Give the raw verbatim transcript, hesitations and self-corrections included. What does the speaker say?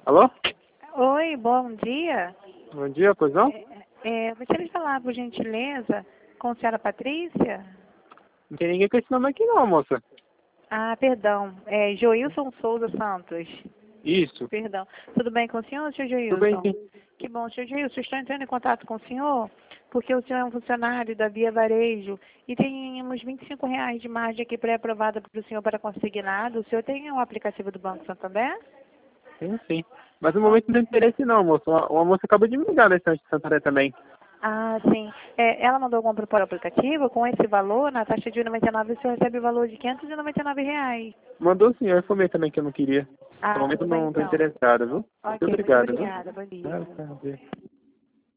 Alô? Oi, bom dia. Bom dia, pois não? É, é, gostaria de falar, por gentileza, com a senhora Patrícia? Não tem ninguém com esse nome aqui não, moça. Ah, perdão. É Joilson Souza Santos. Isso. Perdão. Tudo bem com o senhor, senhor Tudo bem, Joilson? sim. Que bom, senhor Joilson. Estou entrando em contato com o senhor porque o senhor é um funcionário da Via Varejo e temos vinte e cinco reais de margem aqui pré-aprovada para o senhor para consignado. O senhor tem um aplicativo do Banco Santander? Sim, sim. Mas no momento não tem interesse não, moça. Uma, uma moça acabou de me ligar da estante de Santarém também. Ah, sim. É, ela mandou alguma proposta aplicativo com esse valor, na taxa de noventa e nove, o senhor recebe o valor de quinhentos e noventa e nove reais. Mandou sim, eu informei também que eu não queria. No Ah, momento tudo bem não estou então. interessado, viu? Muito Ok, muito obrigado, viu? obrigada. Bom dia. Ah, tá,